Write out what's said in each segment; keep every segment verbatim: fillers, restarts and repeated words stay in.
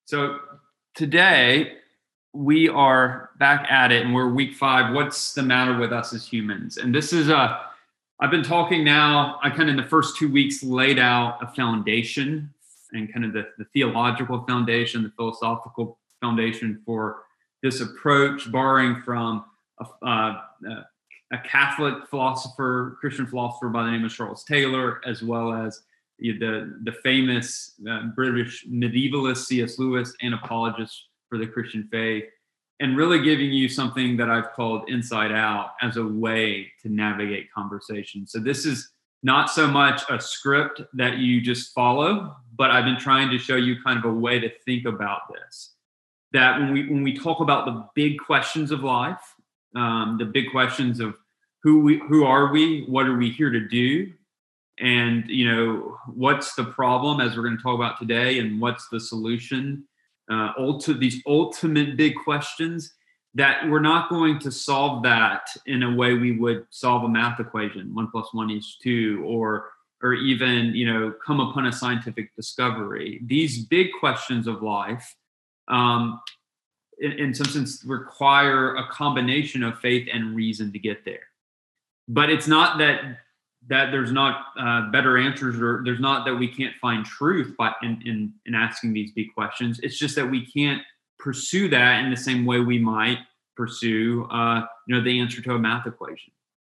So today we are back at it and we're week five. What's the matter with us as humans? And this is a, I've been talking now, I kind of in the first two weeks laid out a foundation and kind of the, the theological foundation, the philosophical foundation for this approach, borrowing from a, uh, a Catholic philosopher, Christian philosopher by the name of Charles Taylor, as well as the the famous uh, British medievalist C S. Lewis, an apologist for the Christian faith, and really giving you something that I've called Inside Out as a way to navigate conversation. So this is not so much a script that you just follow, but I've been trying to show you kind of a way to think about this. That when we when we talk about the big questions of life, um, the big questions of who we who are we, what are we here to do, and you know what's the problem, as we're going to talk about today, and what's the solution, uh, ulti- these ultimate big questions, that we're not going to solve that in a way we would solve a math equation, one plus one is two, or or even you know come upon a scientific discovery. These big questions of life, um, in, in some sense, require a combination of faith and reason to get there. But it's not that that there's not uh, better answers, or there's not that we can't find truth by in, in in asking these big questions. It's just that we can't pursue that in the same way we might pursue uh, you know the answer to a math equation.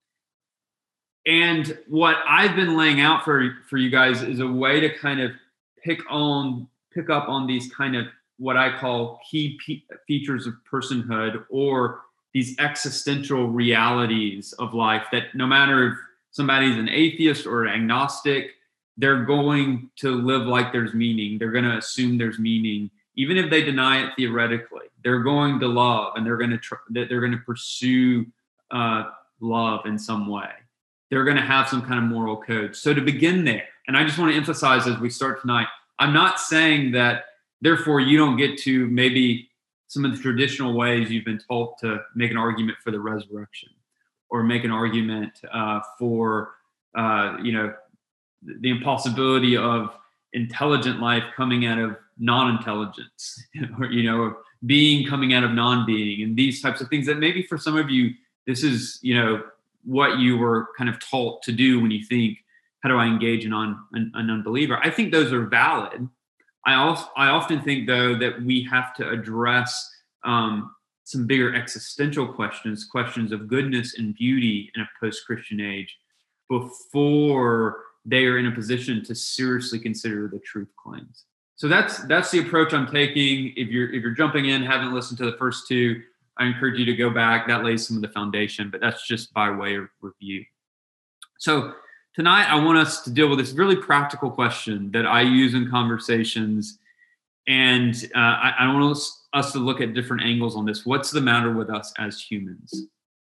And what I've been laying out for for you guys is a way to kind of pick on pick up on these kind of what I call key pe- features of personhood, or these existential realities of life, that no matter if somebody's an atheist or an agnostic, they're going to live like there's meaning. They're going to assume there's meaning, even if they deny it theoretically. They're going to love, and they're going to tr- they're going to pursue uh, love in some way. They're going to have some kind of moral code. So to begin there, and I just want to emphasize as we start tonight, I'm not saying that therefore you don't get to maybe some of the traditional ways you've been taught to make an argument for the resurrection, or make an argument uh, for, uh, you know, the impossibility of intelligent life coming out of non-intelligence, or, you know, being coming out of non-being, and these types of things that maybe for some of you, this is, you know, what you were kind of taught to do when you think, how do I engage an, un- an, an unbeliever? I think those are valid. I also I often think, though, that we have to address um, some bigger existential questions, questions of goodness and beauty in a post-Christian age, before they are in a position to seriously consider the truth claims. So that's that's the approach I'm taking. If you're if you're jumping in, haven't listened to the first two, I encourage you to go back. That lays some of the foundation, but that's just by way of review. So tonight, I want us to deal with this really practical question that I use in conversations, and uh, I, I want us, us to look at different angles on this. What's the matter with us as humans?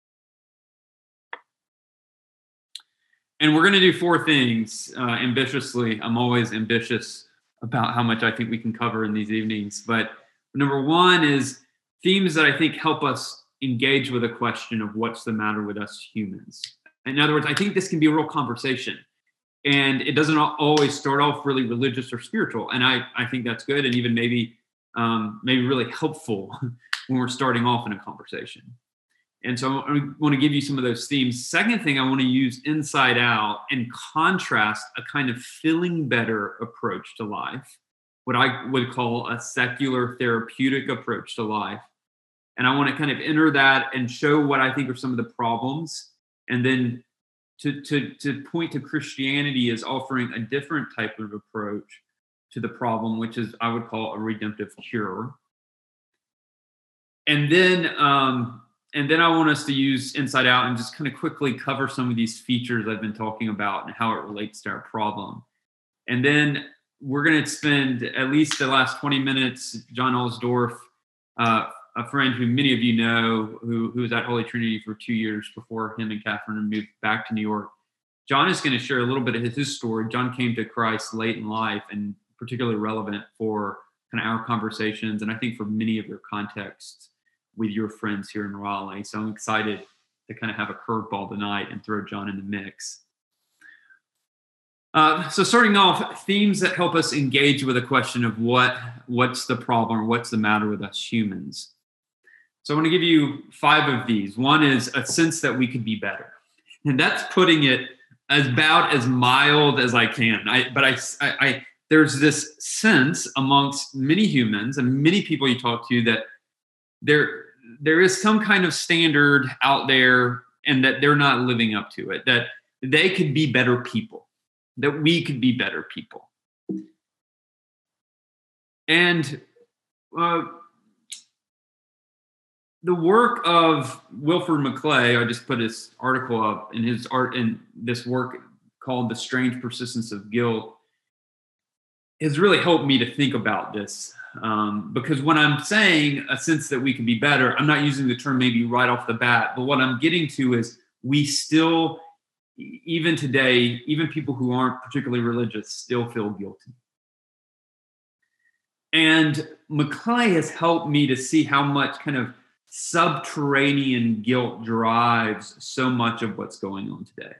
And we're going to do four things uh, ambitiously. I'm always ambitious about how much I think we can cover in these evenings. But number one is themes that I think help us engage with a question of what's the matter with us humans. In other words, I think this can be a real conversation, and it doesn't always start off really religious or spiritual. And I, I think that's good, and even maybe um, maybe really helpful when we're starting off in a conversation. And so I want to give you some of those themes. Second thing, I want to use Inside Out and contrast a kind of feeling better approach to life, what I would call a secular therapeutic approach to life. And I want to kind of enter that and show what I think are some of the problems, and then to, to, to point to Christianity as offering a different type of approach to the problem, which is I would call a redemptive cure. And then um, and then I want us to use Inside Out and just kind of quickly cover some of these features I've been talking about and how it relates to our problem. And then we're going to spend at least the last twenty minutes, John Alsdorf, uh, a friend who many of you know, who, who was at Holy Trinity for two years before him and Catherine moved back to New York. John is going to share a little bit of his, his story. John came to Christ late in life, and particularly relevant for kind of our conversations, and I think for many of your contexts with your friends here in Raleigh. So I'm excited to kind of have a curveball tonight and throw John in the mix. Uh, so starting off, themes that help us engage with a question of what what's the problem or what's the matter with us humans. So I want to give you five of these. One is a sense that we could be better, and that's putting it as about as mild as I can. I, but I, I, I there's this sense amongst many humans and many people you talk to that there there is some kind of standard out there, and that they're not living up to it. That they could be better people. That we could be better people. And uh, the work of Wilfred McClay, I just put his article up in his art in this work called The Strange Persistence of Guilt, has really helped me to think about this. Um, because when I'm saying a sense that we could be better, I'm not using the term maybe right off the bat, but what I'm getting to is we still, even today, even people who aren't particularly religious still feel guilty. And McClay has helped me to see how much kind of subterranean guilt drives so much of what's going on today.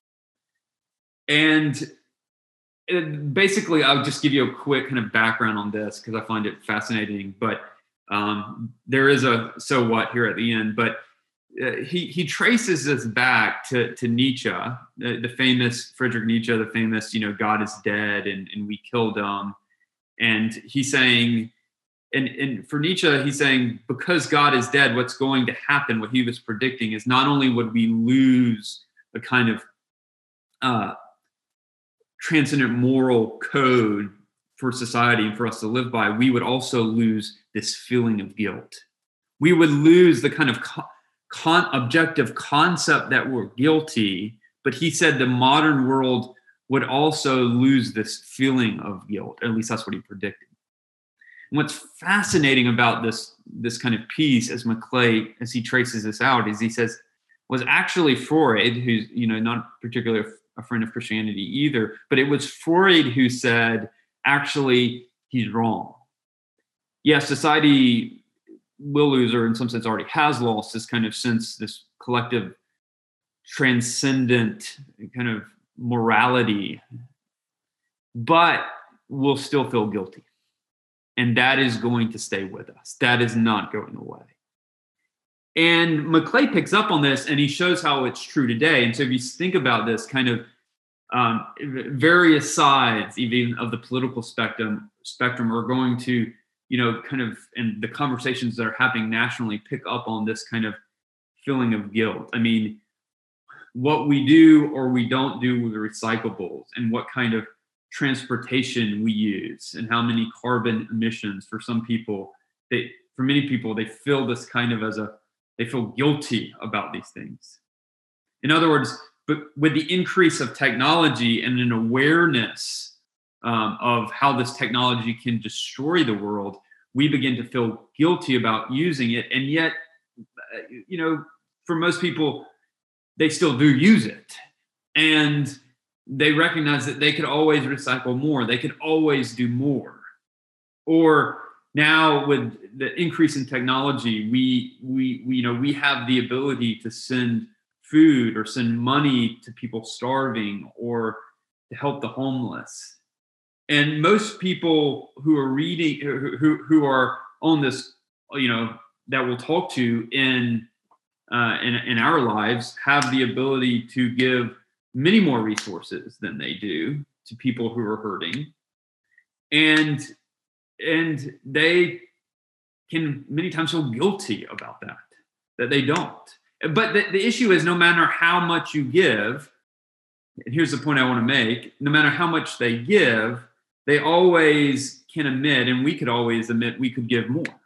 And it, basically, I'll just give you a quick kind of background on this because I find it fascinating. But um, there is a so what here at the end. But uh, he he traces this back to to Nietzsche, the, the famous Friedrich Nietzsche, the famous you know God is dead and and we killed him. And he's saying, and, and for Nietzsche, he's saying, because God is dead, what's going to happen, what he was predicting, is not only would we lose a kind of uh, transcendent moral code for society and for us to live by, we would also lose this feeling of guilt. We would lose the kind of con- con- objective concept that we're guilty. But he said the modern world would also lose this feeling of guilt. At least that's what he predicted. And what's fascinating about this, this kind of piece, as McClay, as he traces this out, is he says, was actually Freud, who's you know not particularly a friend of Christianity either, but it was Freud who said, actually, he's wrong. Yes, society will lose, or in some sense already has lost, this kind of sense, this collective transcendent kind of morality, but we'll still feel guilty. And that is going to stay with us. That is not going away. And McClay picks up on this and he shows how it's true today. And so if you think about this kind of um, various sides, even of the political spectrum, spectrum are going to, you know, kind of, and the conversations that are happening nationally pick up on this kind of feeling of guilt. I mean, what we do or we don't do with recyclables, and what kind of transportation we use, and how many carbon emissions. For some people, they, for many people, they feel this kind of as a, they feel guilty about these things. In other words, but with the increase of technology and an awareness um, of how this technology can destroy the world, we begin to feel guilty about using it. And yet, you know, for most people, they still do use it. And they recognize that they could always recycle more. They could always do more. Or now with the increase in technology, we, we, we, you know, we have the ability to send food or send money to people starving or to help the homeless. And most people who are reading, who, who are on this, you know, that we'll talk to in Uh, in, in our lives, have the ability to give many more resources than they do to people who are hurting. And, and they can many times feel guilty about that, that they don't. But the, the issue is, no matter how much you give, and here's the point I want to make, no matter how much they give, they always can admit, and we could always admit, we could give more.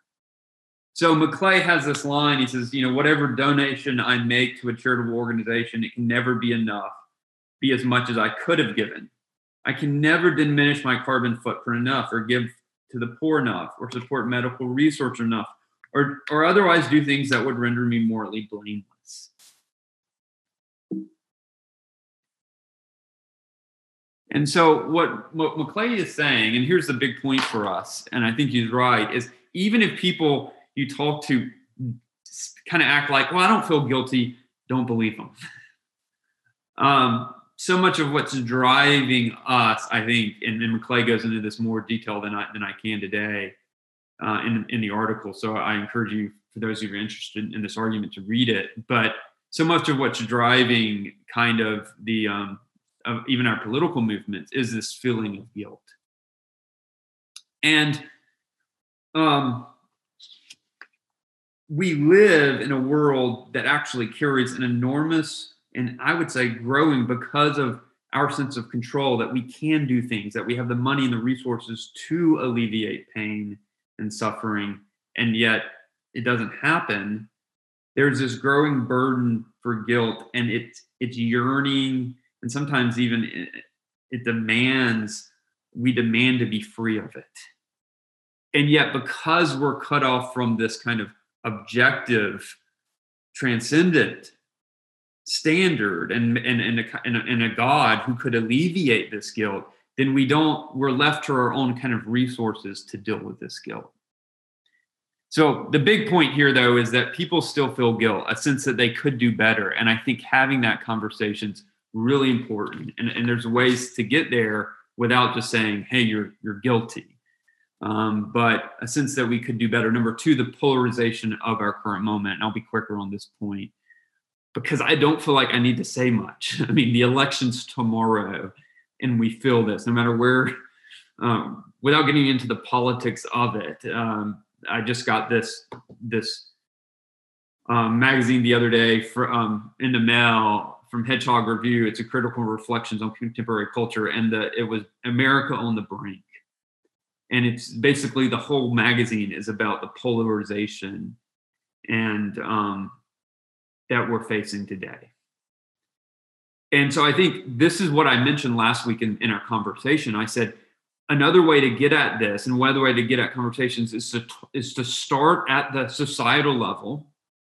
So McClay has this line, he says, you know, whatever donation I make to a charitable organization, it can never be enough, be as much as I could have given. I can never diminish my carbon footprint enough, or give to the poor enough, or support medical research enough, or, or otherwise do things that would render me morally blameless. And so what, what McClay is saying, and here's the big point for us, and I think he's right, is even if people you talk to kind of act like, well, I don't feel guilty, don't believe them. Um, so much of what's driving us, I think, and, and Clay goes into this more detail than I than I can today uh, in in the article. So I encourage you, for those of you who are interested in this argument, to read it. But so much of what's driving kind of the um, of even our political movements is this feeling of guilt. And um, we live in a world that actually carries an enormous, and I would say growing, because of our sense of control, that we can do things, that we have the money and the resources to alleviate pain and suffering, and yet it doesn't happen. There's this growing burden for guilt, and it's it's yearning, and sometimes even it, it demands, we demand to be free of it. And yet, because we're cut off from this kind of objective, transcendent standard and and and a, and a, and a God who could alleviate this guilt, then we don't, we're left to our own kind of resources to deal with this guilt. So the big point here, though, is that people still feel guilt, a sense that they could do better. And I think having that conversation is really important. And, and there's ways to get there without just saying, hey, you're you're guilty. Um, but a sense that we could do better. Number two, the polarization of our current moment. And I'll be quicker on this point, because I don't feel like I need to say much. I mean, the election's tomorrow, and we feel this, no matter where, um, without getting into the politics of it. Um, I just got this this um, magazine the other day for, um, in the mail from Hedgehog Review. It's a critical reflections on contemporary culture, and the, it was America on the Brink. And it's basically, the whole magazine is about the polarization and um, that we're facing today. And so I think this is what I mentioned last week in, in our conversation. I said, another way to get at this, and one other way to get at conversations, is to is to start at the societal level,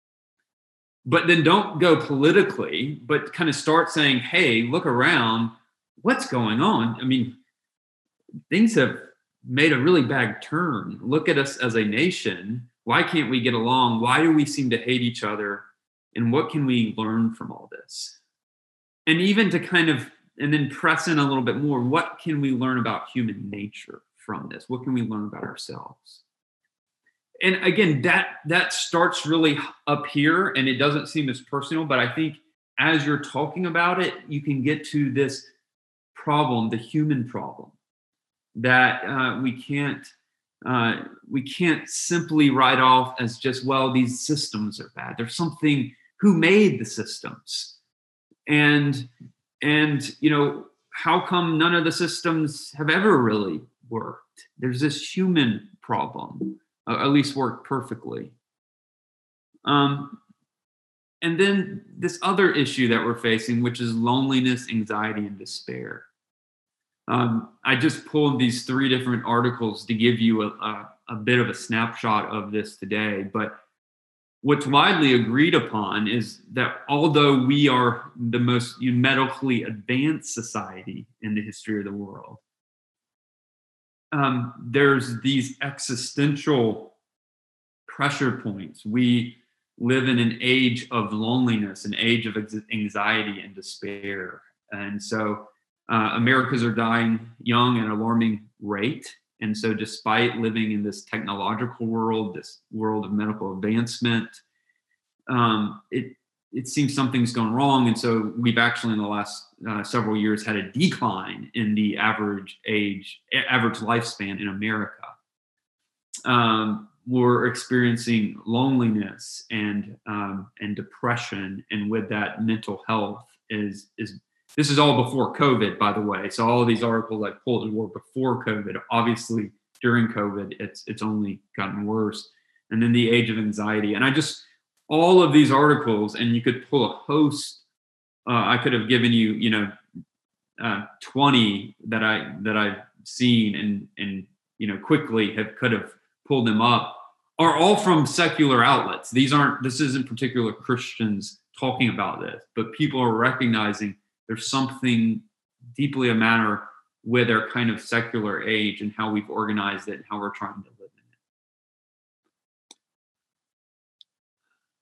but then don't go politically, but kind of start saying, hey, look around, what's going on? I mean, things have made a really bad turn. Look at us as a nation. Why can't we get along? Why do we seem to hate each other? And what can we learn from all this? And even to kind of, and then press in a little bit more, what can we learn about human nature from this? What can we learn about ourselves? And again, that that starts really up here, and it doesn't seem as personal, but I think as you're talking about it, you can get to this problem, the human problem, that uh, we can't uh, we can't simply write off as just, well, these systems are bad. There's something, who made the systems, and and you know, how come none of the systems have ever really worked? There's this human problem, uh, at least worked perfectly. Um, and then this other issue that we're facing, which is loneliness, anxiety, and despair. Um, I just pulled these three different articles to give you a, a, a bit of a snapshot of this today. But what's widely agreed upon is that although we are the most medically advanced society in the history of the world, um, there's these existential pressure points. We live in an age of loneliness, an age of anxiety and despair. And so Uh, Americans are dying young at an alarming rate. And so despite living in this technological world, this world of medical advancement, um, it, it seems something's gone wrong. And so we've actually in the last uh, several years had a decline in the average age, average lifespan in America. Um, we're experiencing loneliness and um, and depression, and with that, mental health is is this is all before COVID, by the way. So all of these articles I pulled were before COVID. Obviously, during COVID, it's it's only gotten worse. And then the age of anxiety, and I just all of these articles, and you could pull a host. Uh, I could have given you, you know, uh, twenty that I that I've seen, and and you know quickly have could have pulled them up. Are all from secular outlets. These aren't. This isn't particular Christians talking about this, but people are recognizing there's something deeply a matter with our kind of secular age and how we've organized it and how we're trying to live in it.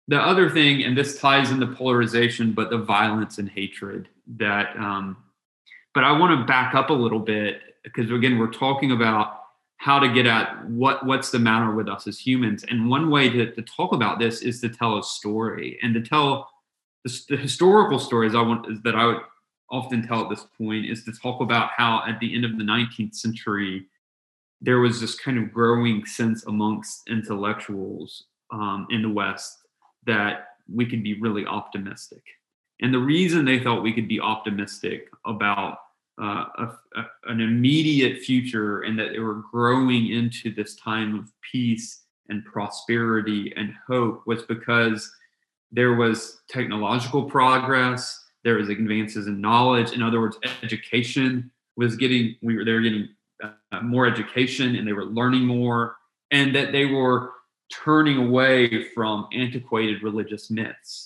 the other thing, and this ties into polarization, but the violence and hatred that, um, but I want to back up a little bit because again, we're talking about how to get at what what's the matter with us as humans. And one way to, to talk about this is to tell a story and to tell the, the historical stories I want is that I would often tell at this point is to talk about how at the end of the nineteenth century, there was this kind of growing sense amongst intellectuals um, in the West that we could be really optimistic. And the reason they thought we could be optimistic about uh, a, a, an immediate future and that they were growing into this time of peace and prosperity and hope was because there was technological progress, there was advances in knowledge. In other words, education was getting, we were, they were getting uh, more education and they were learning more, and that they were turning away from antiquated religious myths.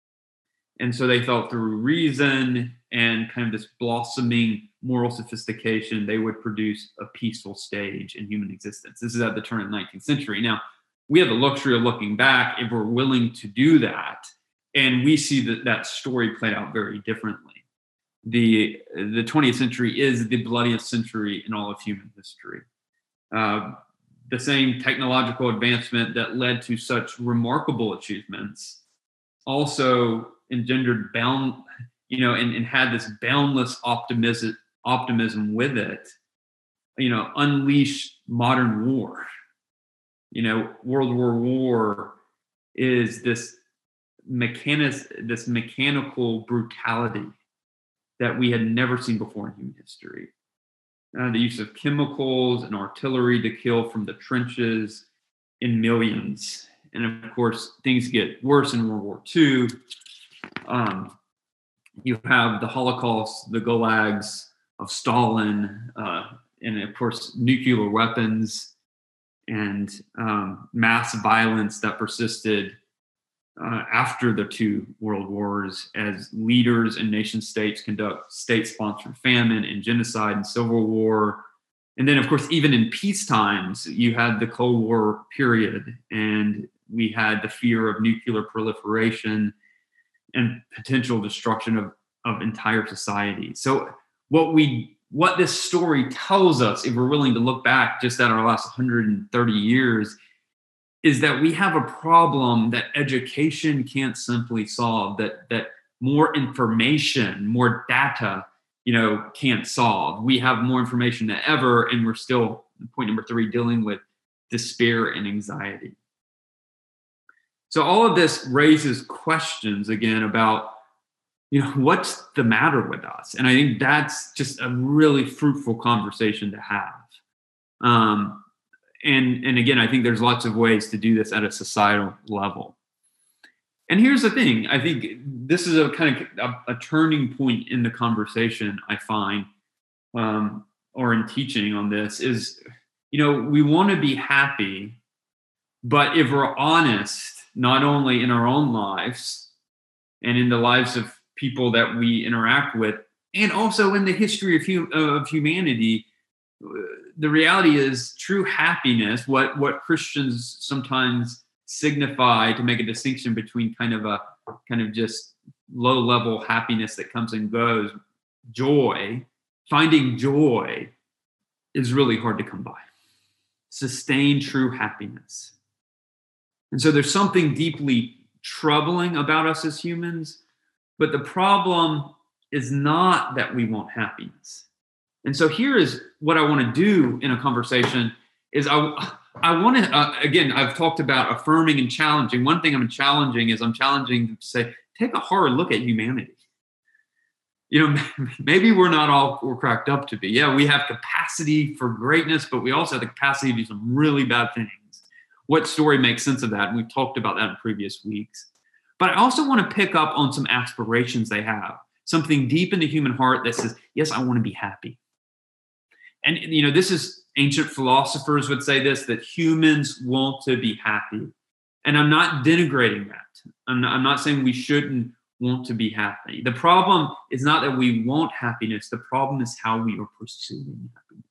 And so they thought through reason and kind of this blossoming moral sophistication, they would produce a peaceful stage in human existence. This is at the turn of the nineteenth century. Now, we have the luxury of looking back if we're willing to do that. And we see that that story played out very differently. The, the twentieth century is the bloodiest century in all of human history. Uh, the same technological advancement that led to such remarkable achievements also engendered bound, you know, and, and had this boundless optimism, optimism with it, you know, unleashed modern war. You know, World War War is this mechanic, this mechanical brutality that we had never seen before in human history. Uh, the use of chemicals and artillery to kill from the trenches in millions. And of course, things get worse in World War Two. Um, you have the Holocaust, the gulags of Stalin, uh, and of course, nuclear weapons and um, mass violence that persisted uh, after the two world wars as leaders and nation states conduct state-sponsored famine and genocide and civil war. And then, of course, even in peace times, you had the Cold War period, and we had the fear of nuclear proliferation and potential destruction of, of entire society. So what we what this story tells us, if we're willing to look back just at our last one hundred thirty years, is that we have a problem that education can't simply solve, that that more information, more data, you know, can't solve. We have more information than ever, and we're still, point number three, dealing with despair and anxiety. So all of this raises questions again about, you know, what's the matter with us? And I think that's just a really fruitful conversation to have. Um, and, and again, I think there's lots of ways to do this at a societal level. And here's the thing. I think this is a kind of a, a turning point in the conversation, I find, um, or in teaching on this is, you know, we want to be happy, but if we're honest, not only in our own lives and in the lives of people that we interact with, and also in the history of, hum- of humanity, the reality is true happiness, what, what Christians sometimes signify to make a distinction between kind of a kind of just low level happiness that comes and goes, joy, finding joy is really hard to come by. Sustained true happiness. And so there's something deeply troubling about us as humans, but the problem is not that we want happiness. And so here is what I want to do in a conversation is I, I want to, uh, again, I've talked about affirming and challenging. One thing I'm challenging is I'm challenging to say, take a hard look at humanity. You know, maybe we're not all we're cracked up to be. Yeah, we have capacity for greatness, but we also have the capacity to do some really bad things. What story makes sense of that? And we've talked about that in previous weeks. But I also want to pick up on some aspirations they have, something deep in the human heart that says, yes, I want to be happy. And, you know, this is ancient philosophers would say this, that humans want to be happy. And I'm not denigrating that. I'm not, I'm not saying we shouldn't want to be happy. The problem is not that we want happiness. The problem is how we are pursuing happiness.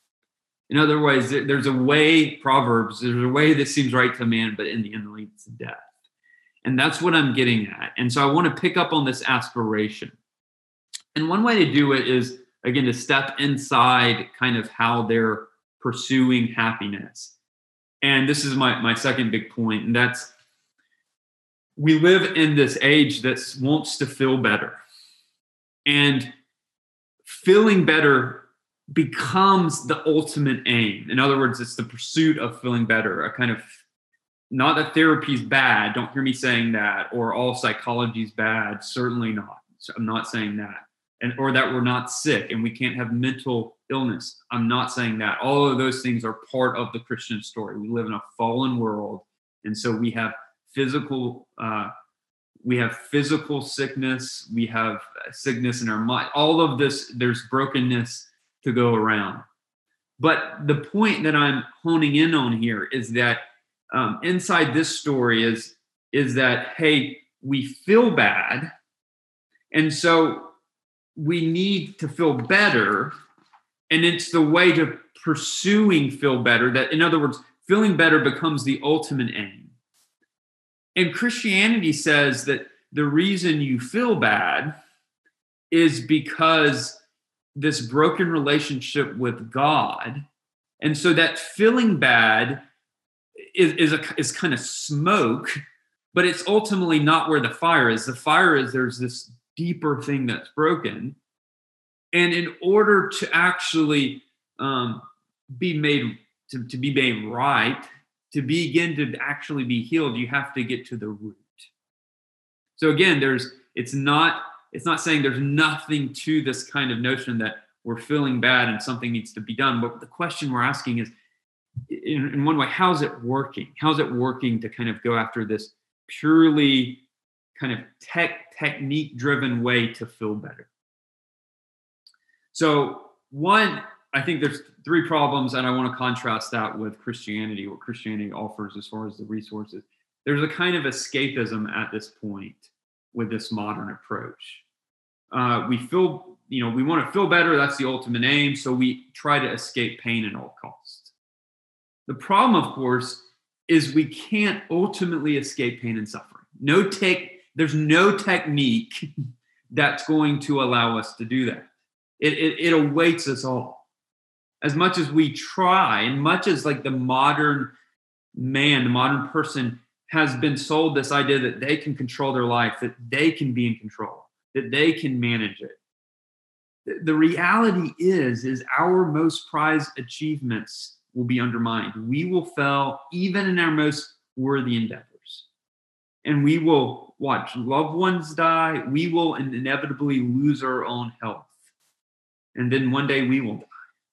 In other words, there's a way, Proverbs, there's a way that seems right to man, but in the end leads to death. And that's what I'm getting at. And so I want to pick up on this aspiration. And one way to do it is, again, to step inside kind of how they're pursuing happiness. And this is my, my second big point, and that's we live in this age that wants to feel better. And feeling better becomes the ultimate aim. In other words, it's the pursuit of feeling better, a kind of, not that therapy is bad, don't hear me saying that, or all psychology is bad, certainly not. So I'm not saying that. And or that we're not sick and we can't have mental illness. I'm not saying that. All of those things are part of the Christian story. We live in a fallen world, and so we have physical uh, we have physical sickness, we have sickness in our mind. All of this, there's brokenness to go around. But the point that I'm honing in on here is that um, inside this story is is that, hey, we feel bad, and so we need to feel better, and it's the way to pursuing feel better that, in other words, feeling better becomes the ultimate aim. And Christianity says that the reason you feel bad is because this broken relationship with God, and so that feeling bad is is, a, is kind of smoke, but it's ultimately not where the fire is. The fire is there's this deeper thing that's broken. And in order to actually um, be made, to, to be made right, to begin to actually be healed, you have to get to the root. So again, there's, it's not, it's not saying there's nothing to this kind of notion that we're feeling bad and something needs to be done. But the question we're asking is, in, in one way, how's it working? How's it working to kind of go after this purely kind of tech technique driven way to feel better? So one, I think there's three problems, and I want to contrast that with Christianity, what Christianity offers as far as the resources. There's a kind of escapism at this point with this modern approach. Uh, we feel, you know, we want to feel better. That's the ultimate aim. So we try to escape pain at all costs. The problem, of course, is we can't ultimately escape pain and suffering. No tech, there's no technique that's going to allow us to do that. It, it, it awaits us all. As much as we try, and much as like the modern man, the modern person has been sold this idea that they can control their life, that they can be in control, that they can manage it. The, the reality is, is our most prized achievements will be undermined. We will fail even in our most worthy endeavors. And we will watch loved ones die. We will inevitably lose our own health. And then one day we will die.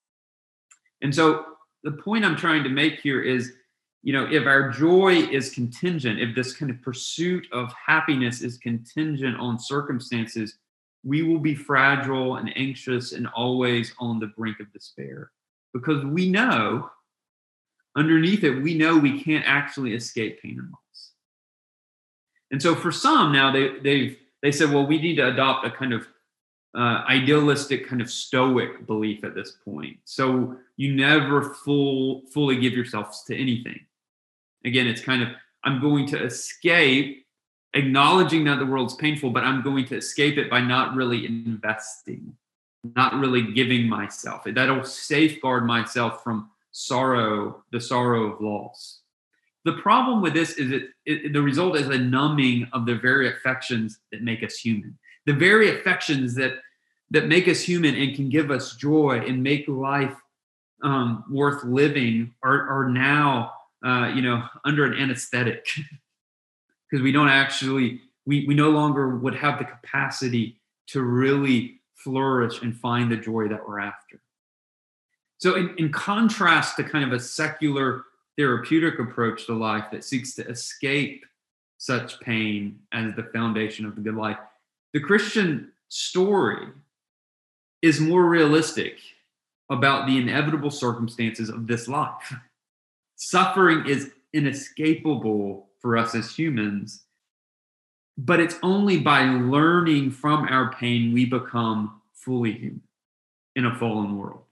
And so the point I'm trying to make here is, you know, if our joy is contingent, if this kind of pursuit of happiness is contingent on circumstances, we will be fragile and anxious and always on the brink of despair. Because we know, underneath it, we know we can't actually escape pain and loss. And so for some now, they they've they said, well, we need to adopt a kind of uh, idealistic kind of stoic belief at this point. So you never full fully give yourselves to anything. Again, it's kind of, I'm going to escape, acknowledging that the world's painful, but I'm going to escape it by not really investing, not really giving myself. That'll safeguard myself from sorrow, the sorrow of loss. The problem with this is it, it the result is a numbing of the very affections that make us human. The very affections that that make us human and can give us joy and make life um, worth living are, are now uh, you know, under an anesthetic because we don't actually, we, we no longer would have the capacity to really flourish and find the joy that we're after. So in, in contrast to kind of a secular therapeutic approach to life that seeks to escape such pain as the foundation of the good life, the Christian story is more realistic about the inevitable circumstances of this life. Suffering is inescapable for us as humans, but it's only by learning from our pain we become fully human in a fallen world.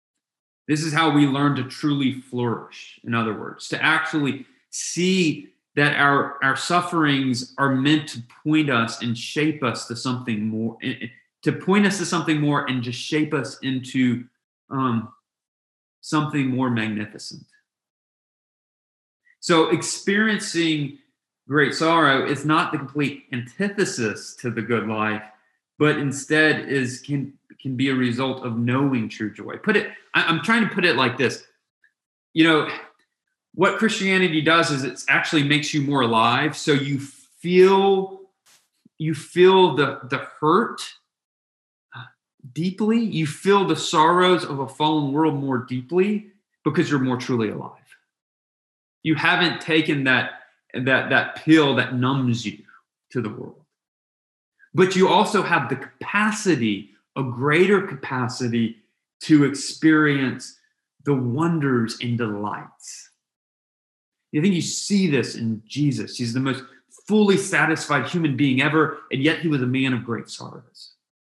This is how we learn to truly flourish, in other words, to actually see that our our sufferings are meant to point us and shape us to something more, to point us to something more, and just shape us into um, something more magnificent. So experiencing great sorrow is not the complete antithesis to the good life, but instead is can can be a result of knowing true joy. Put it, I, I'm trying to put it like this. You know, what Christianity does is it actually makes you more alive. So you feel you feel the the hurt deeply. You feel the sorrows of a fallen world more deeply because you're more truly alive. You haven't taken that that that pill that numbs you to the world. But you also have the capacity, a greater capacity, to experience the wonders and delights. I think you see this in Jesus. He's the most fully satisfied human being ever, and yet he was a man of great sorrows.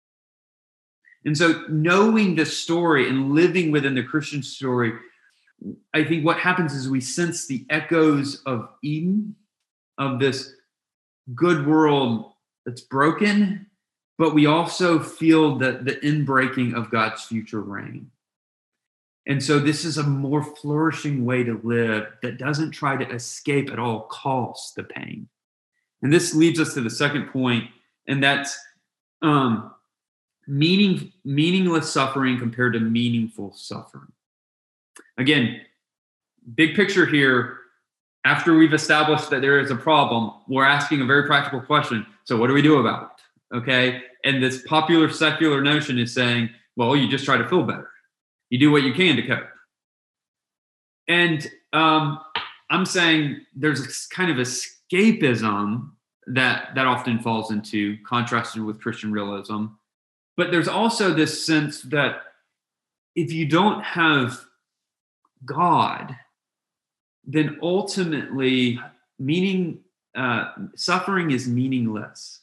And so knowing this story and living within the Christian story, I think what happens is we sense the echoes of Eden, of this good world that's broken, but we also feel the, the inbreaking of God's future reign. And so this is a more flourishing way to live that doesn't try to escape at all costs the pain. And this leads us to the second point, and that's um, meaning, meaningless suffering compared to meaningful suffering. Again, big picture here, after we've established that there is a problem, we're asking a very practical question. So what do we do about it? Okay. And this popular secular notion is saying, well, you just try to feel better. You do what you can to cope. And um, I'm saying there's a kind of escapism that, that often falls into, contrasted with Christian realism. But there's also this sense that if you don't have God, then ultimately meaning uh, suffering is meaningless.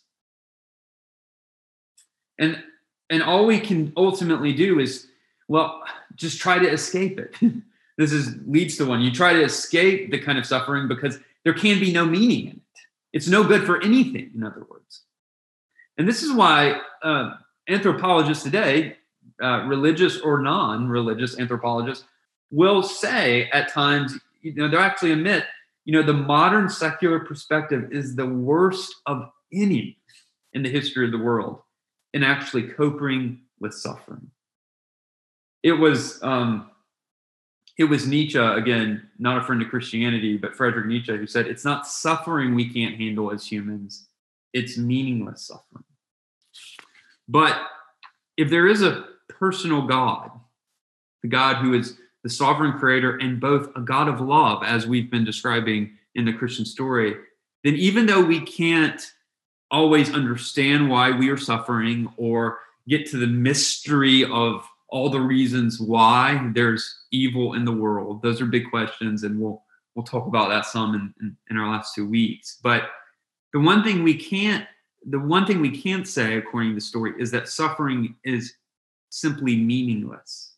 And and all we can ultimately do is, well, just try to escape it. This is leads to one. You try to escape the kind of suffering because there can be no meaning in it. It's no good for anything, in other words. And this is why uh, anthropologists today, uh, religious or non-religious anthropologists, will say at times, you know, they'll actually admit, you know, the modern secular perspective is the worst of any in the history of the world in actually coping with suffering. It was um, it was Nietzsche, again, not a friend of Christianity, but Friedrich Nietzsche, who said, it's not suffering we can't handle as humans, it's meaningless suffering. But if there is a personal God, the God who is the sovereign creator and both a God of love, as we've been describing in the Christian story, then even though we can't always understand why we are suffering or get to the mystery of all the reasons why there's evil in the world, those are big questions, and we'll we'll talk about that some in, in, in our last two weeks. But the one thing we can't, the one thing we can't say, according to the story, is that suffering is simply meaningless.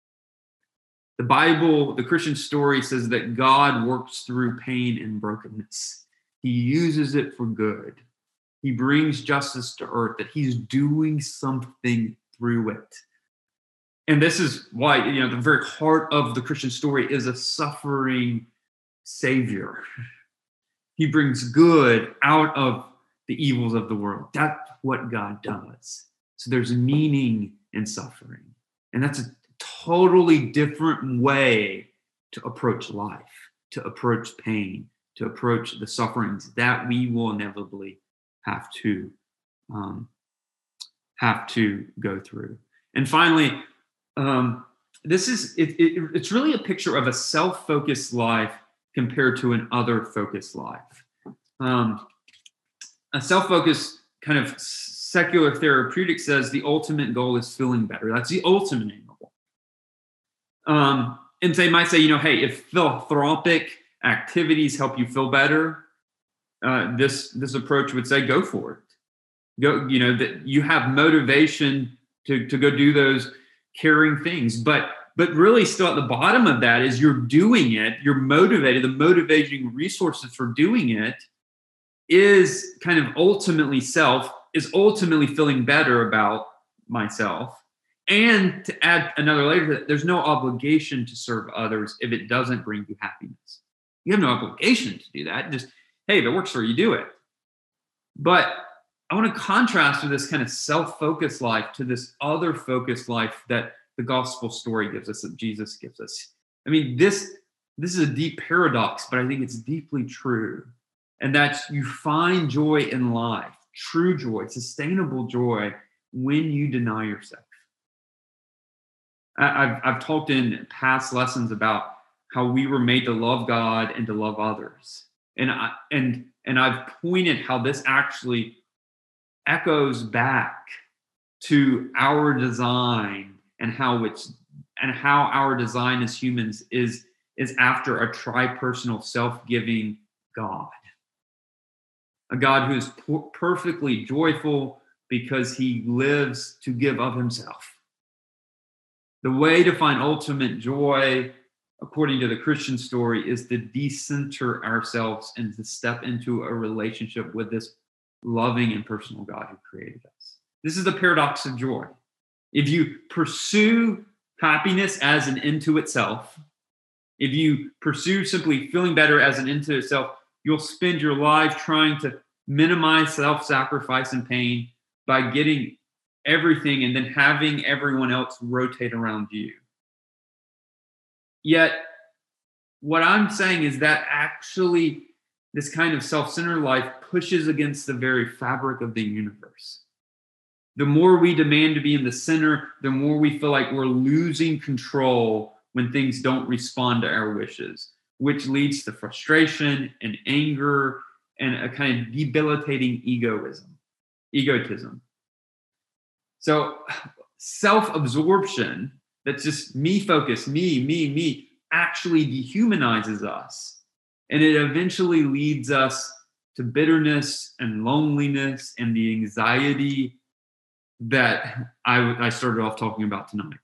The Bible, the Christian story, says that God works through pain and brokenness. He uses it for good. He brings justice to earth, that he's doing something through it. And this is why, you know, the very heart of the Christian story is a suffering Savior. He brings good out of the evils of the world. That's what God does. So there's meaning in suffering. And that's a totally different way to approach life, to approach pain, to approach the sufferings that we will inevitably have to um, have to go through. And finally, um, this is it, it, it's really a picture of a self-focused life compared to an other-focused life. Um, a self-focused kind of secular therapeutic says the ultimate goal is feeling better. That's the ultimate goal. Um, and they might say, you know, hey, if philanthropic activities help you feel better, uh, this this approach would say, go for it. Go, you know, that you have motivation to to go do those caring things. But But really still at the bottom of that is you're doing it, you're motivated, the motivating resources for doing it is kind of ultimately self, is ultimately feeling better about myself. And to add another layer to that, there's no obligation to serve others if it doesn't bring you happiness. You have no obligation to do that. Just, hey, if it works for you, do it. But I want to contrast with this kind of self-focused life to this other focused life that the gospel story gives us, that Jesus gives us. I mean, this, this is a deep paradox, but I think it's deeply true. And that's you find joy in life, true joy, sustainable joy, when you deny yourself. I've, I've talked in past lessons about how we were made to love God and to love others. And, I, and, and I've pointed how this actually echoes back to our design and how it's and how our design as humans is, is after a tri-personal, self-giving God. A God who is p- perfectly joyful because he lives to give of himself. The way to find ultimate joy, according to the Christian story, is to decenter ourselves and to step into a relationship with this loving and personal God who created us. This is the paradox of joy. If you pursue happiness as an end to itself, if you pursue simply feeling better as an end to itself, you'll spend your life trying to minimize self-sacrifice and pain by getting everything and then having everyone else rotate around you. Yet, what I'm saying is that actually this kind of self-centered life pushes against the very fabric of the universe. The more we demand to be in the center, the more we feel like we're losing control when things don't respond to our wishes, which leads to frustration and anger and a kind of debilitating egoism, egotism. So self-absorption, that's just me focused, me, me, me, actually dehumanizes us. And it eventually leads us to bitterness and loneliness and the anxiety that I, I started off talking about tonight.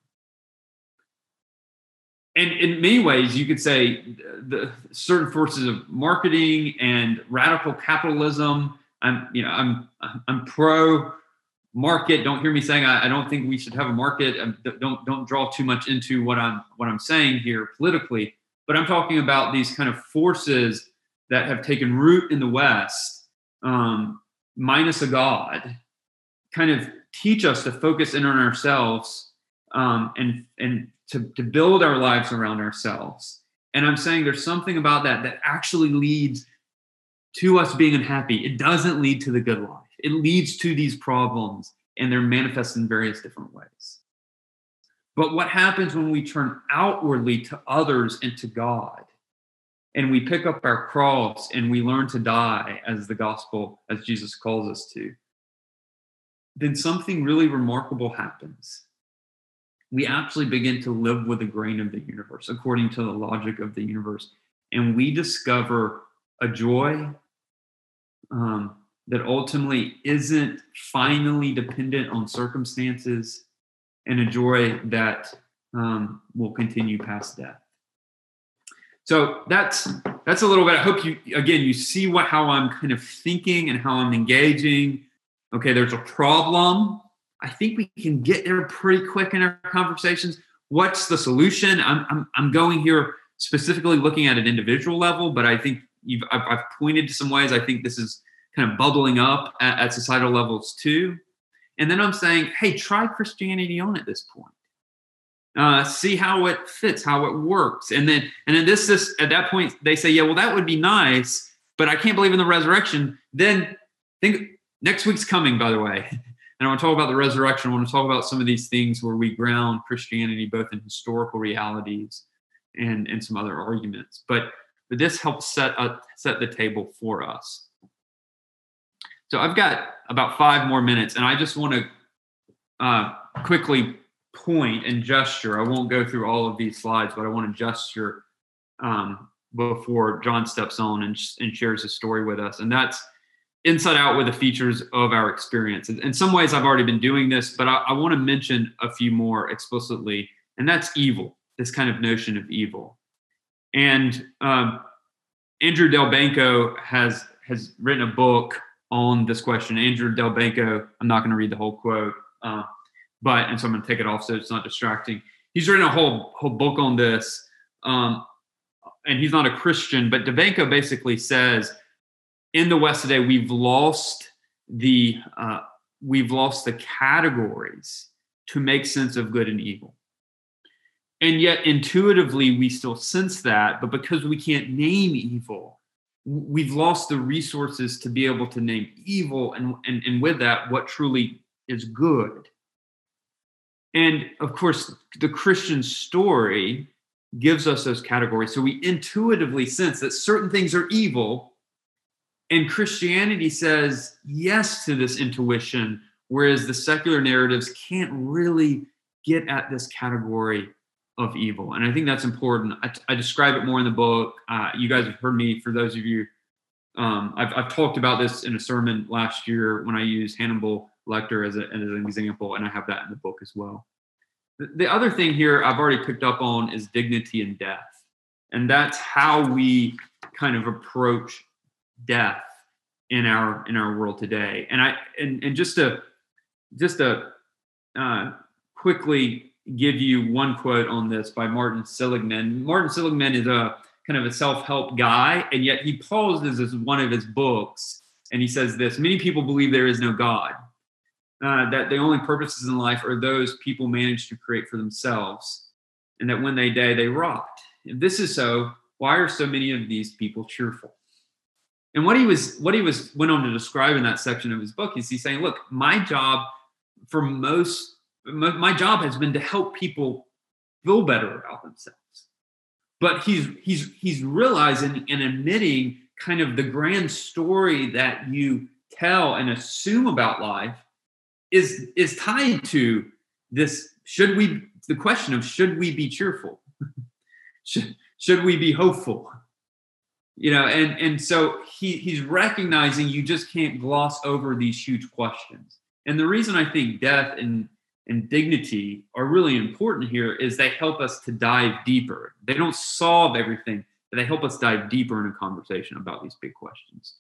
And in many ways, you could say the certain forces of marketing and radical capitalism. I'm, you know, I'm, I'm pro market. Don't hear me saying I, I don't think we should have a market. Don't, don't draw too much into what I'm, what I'm saying here politically. But I'm talking about these kind of forces that have taken root in the West, um, minus a God, kind of teach us to focus in on ourselves um, and and to, to build our lives around ourselves. And I'm saying there's something about that that actually leads to us being unhappy. It doesn't lead to the good life. It leads to these problems, and they're manifest in various different ways. But what happens when we turn outwardly to others and to God, and we pick up our cross and we learn to die as the gospel, as Jesus calls us to, then something really remarkable happens. We actually begin to live with the grain of the universe, according to the logic of the universe. And we discover a joy um, that ultimately isn't finally dependent on circumstances, and a joy that um, will continue past death. So that's that's a little bit. I hope you, again, you see what how I'm kind of thinking and how I'm engaging. Okay, there's a problem. I think we can get there pretty quick in our conversations. What's the solution? I'm I'm, I'm going here specifically looking at an individual level, but I think you've I've, I've pointed to some ways. I think this is kind of bubbling up at, at societal levels too. And then I'm saying, hey, try Christianity on at this point. Uh, see how it fits, how it works. And then and then this, this at that point, they say, yeah, well, that would be nice, but I can't believe in the resurrection. Then think next week's coming, by the way. And I want to talk about the resurrection. I want to talk about some of these things where we ground Christianity both in historical realities and, and some other arguments. But, but this helps set up, set the table for us. So I've got about five more minutes, and I just want to uh, quickly point and gesture. I won't go through all of these slides, but I want to gesture um, before John steps on and, and shares his story with us. And that's inside out with the features of our experience. In some ways, I've already been doing this, but I, I want to mention a few more explicitly, and that's evil. this kind of notion of evil. And um, Andrew Delbanco has has written a book on this question. Andrew Delbanco, I'm not going to read the whole quote, uh, but and so I'm going to take it off so it's not distracting. He's written a whole whole book on this, um, and he's not a Christian, but Delbanco basically says, in the West today, we've lost the uh, we've lost the categories to make sense of good and evil. And yet intuitively, we still sense that, but because we can't name evil, we've lost the resources to be able to name evil, and, and, and with that, what truly is good. And of course, the Christian story gives us those categories. So we intuitively sense that certain things are evil, and Christianity says yes to this intuition, whereas the secular narratives can't really get at this category of evil. And I think that's important. I, I describe it more in the book. Uh, you guys have heard me, for those of you, um, I've, I've talked about this in a sermon last year when I used Hannibal Lecter as, a, as an example, and I have that in the book as well. The, the other thing here I've already picked up on is dignity and death. And that's how we kind of approach death in our in our world today. And I and, and just to just to uh, quickly give you one quote on this by Martin Seligman. Martin Seligman is a kind of a self-help guy, and yet he pauses as one of his books, and he says this: many people believe there is no God, uh, that the only purposes in life are those people manage to create for themselves, and that when they die, they rot. If this is so, why are so many of these people cheerful? And what he was what he was went on to describe in that section of his book is he's saying, look, my job for most my job has been to help people feel better about themselves. But he's he's he's realizing and admitting kind of the grand story that you tell and assume about life is is tied to this. Should we the question of should we be cheerful? should, should we be hopeful? You know, and and so he he's recognizing you just can't gloss over these huge questions. And the reason I think death and and dignity are really important here is they help us to dive deeper. They don't solve everything, but they help us dive deeper in a conversation about these big questions.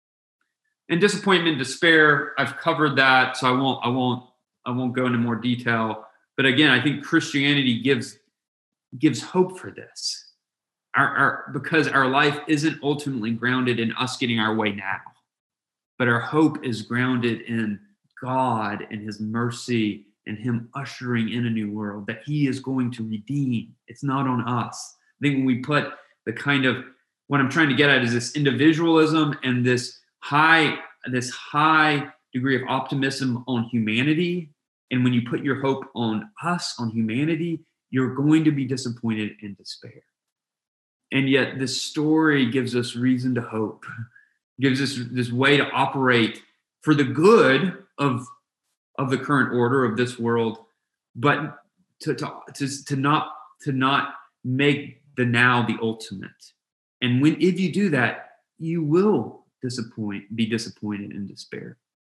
And disappointment, despair, I've covered that, so I won't, I won't, I won't go into more detail. But again, I think Christianity gives gives hope for this, our, our, because our life isn't ultimately grounded in us getting our way now, but our hope is grounded in God and His mercy and Him ushering in a new world that He is going to redeem. It's not on us. I think when we put the kind of, what I'm trying to get at is this individualism and this high, this high degree of optimism on humanity. And when you put your hope on us, on humanity, you're going to be disappointed and despair. And yet this story gives us reason to hope, gives us this way to operate for the good of of the current order of this world, but to, to, to, to not to not make the now the ultimate. And when if you do that, you will disappoint, be disappointed and despair.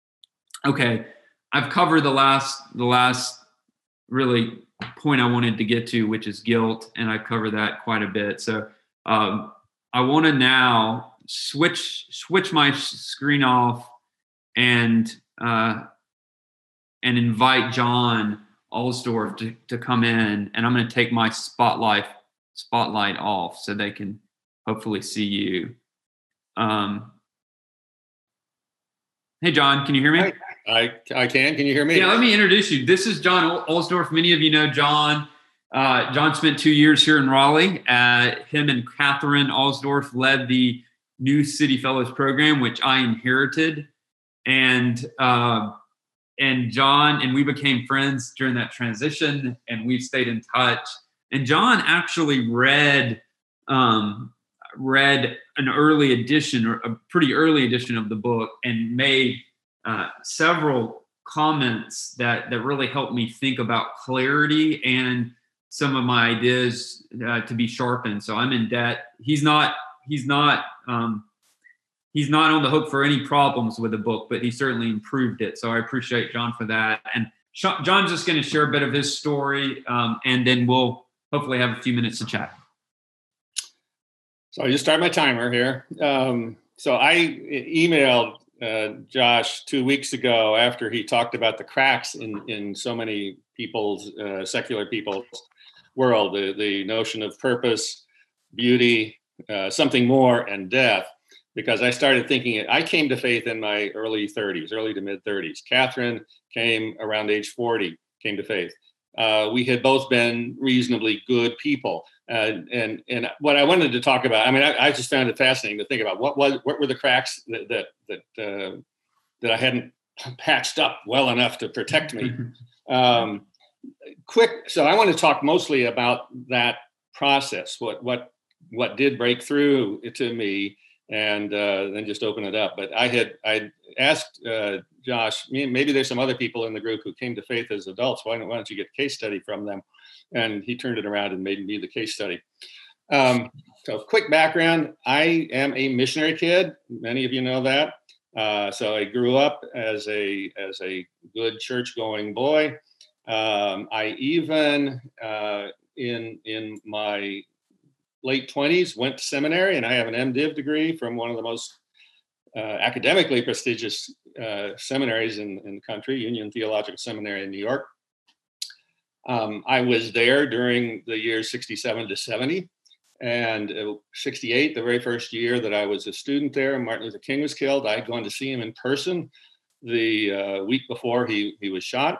Okay, I've covered the last the last really point I wanted to get to, which is guilt, and I covered that quite a bit. So um, I want to now switch switch my screen off and uh, and invite John Alsdorf to, to come in, and I'm going to take my spotlight spotlight off so they can hopefully see you. Um, hey, John, can you hear me? I, I can. Can you hear me? Yeah, let me introduce you. This is John Alsdorf. Many of you know John. Uh, John spent two years here in Raleigh. Uh, him and Catherine Alsdorf led the New City Fellows program, which I inherited. And uh, and John and we became friends during that transition, and we've stayed in touch. And John actually read um, read an early edition, or a pretty early edition of the book, and made uh, several comments that that really helped me think about clarity and some of my ideas uh, to be sharpened. So I'm in debt. He's not. He's not. Um, He's not on the hook for any problems with the book, but he certainly improved it. So I appreciate John for that. And John's just going to share a bit of his story, um, and then we'll hopefully have a few minutes to chat. So I just start my timer here. Um, so I e- emailed uh, Josh two weeks ago after he talked about the cracks in, in so many people's, uh, secular people's world, the, the notion of purpose, beauty, uh, something more, and death. Because I started thinking, I came to faith in my early thirties, early to mid thirties. Catherine came around age forty, came to faith. Uh, we had both been reasonably good people. Uh, and and what I wanted to talk about, I mean, I, I just found it fascinating to think about what was what were the cracks that that that, uh, that I hadn't patched up well enough to protect me. Um, quick, so I want to talk mostly about that process. What what what did break through to me, and uh, then just open it up. But I had I asked uh, Josh, maybe there's some other people in the group who came to faith as adults. Why don't, why don't you get a case study from them? And he turned it around and made me the case study. Um, so quick background, I am a missionary kid. Many of you know that. Uh, so I grew up as a, as a good church-going boy. Um, I even, uh, in, in my late twenties, went to seminary, and I have an MDiv degree from one of the most uh, academically prestigious uh, seminaries in, in the country, Union Theological Seminary in New York. Um, I was there during the years sixty-seven to seventy, and uh, sixty-eight, the very first year that I was a student there, Martin Luther King was killed. I had gone to see him in person the uh, week before he, he was shot,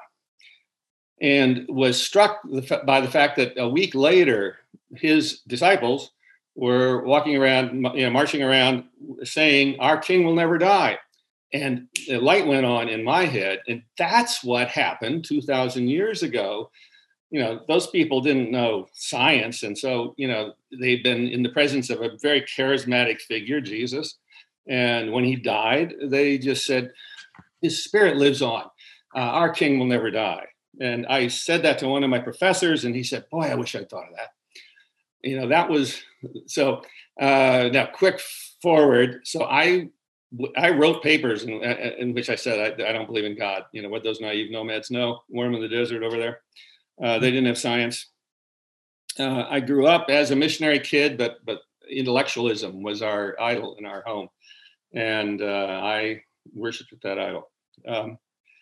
and was struck by the fact that a week later, his disciples were walking around, you know, marching around saying, "Our king will never die." And the light went on in my head. And that's what happened two thousand years ago. You know, those people didn't know science. And so, you know, they'd been in the presence of a very charismatic figure, Jesus. And when he died, they just said, his spirit lives on. Uh, our king will never die. And I said that to one of my professors, and he said, boy, I wish I'd thought of that. You know, that was, so uh, now quick forward. So I I wrote papers in, in which I said, I, I don't believe in God. You know, what those naive nomads know, worm in the desert over there. Uh, they didn't have science. Uh, I grew up as a missionary kid, but but intellectualism was our idol in our home. And uh, I worshiped that idol. Um,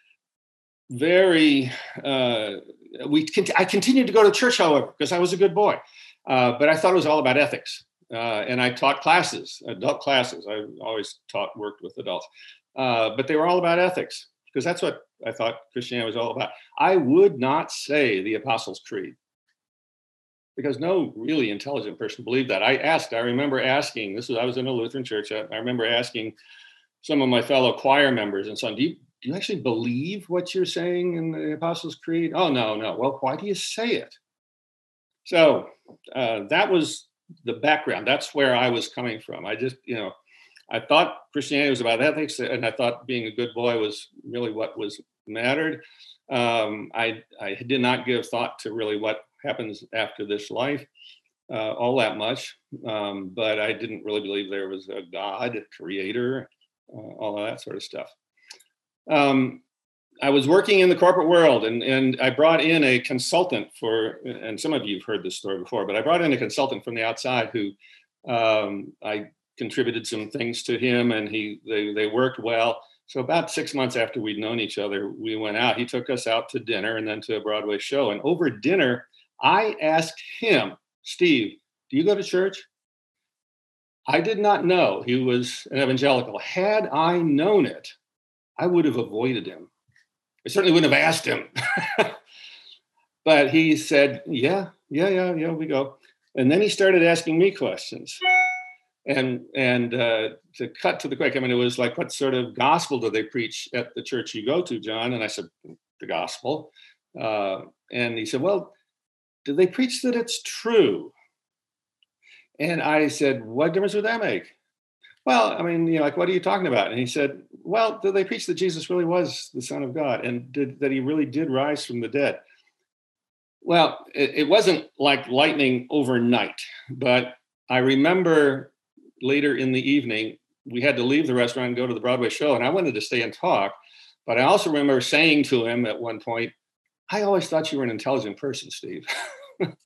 very, uh, we I continued to go to church, however, because I was a good boy. Uh, but I thought it was all about ethics. Uh, and I taught classes, adult classes. I always taught, worked with adults. Uh, but they were all about ethics, because that's what I thought Christianity was all about. I would not say the Apostles' Creed, because no really intelligent person believed that. I asked, I remember asking, this was, I was in a Lutheran church. I, I remember asking some of my fellow choir members and so on, do you, do you actually believe what you're saying in the Apostles' Creed? Oh, no, no. Well, why do you say it? So uh, that was the background. That's where I was coming from. I just, you know, I thought Christianity was about ethics, and I thought being a good boy was really what was mattered. Um, I, I did not give thought to really what happens after this life uh, all that much, um, but I didn't really believe there was a God, a creator, uh, all of that sort of stuff. Um, I was working in the corporate world, and, and I brought in a consultant for, and some of you have heard this story before, but I brought in a consultant from the outside who um, I contributed some things to him, and he they, they worked well. So about six months after we'd known each other, we went out. He took us out to dinner and then to a Broadway show. And over dinner, I asked him, Steve, do you go to church? I did not know he was an evangelical. Had I known it, I would have avoided him. I certainly wouldn't have asked him. But he said, yeah, yeah, yeah, yeah, we go. And then he started asking me questions. And and uh, to cut to the quick, I mean, it was like, what sort of gospel do they preach at the church you go to, John? And I said, the gospel. Uh, and he said, well, do they preach that it's true? And I said, what difference would that make? Well, I mean, you know, like, what are you talking about? And he said, well, do they preach that Jesus really was the Son of God and did, that he really did rise from the dead? Well, it, it wasn't like lightning overnight, but I remember later in the evening, we had to leave the restaurant and go to the Broadway show, and I wanted to stay and talk. But I also remember saying to him at one point, I always thought you were an intelligent person, Steve.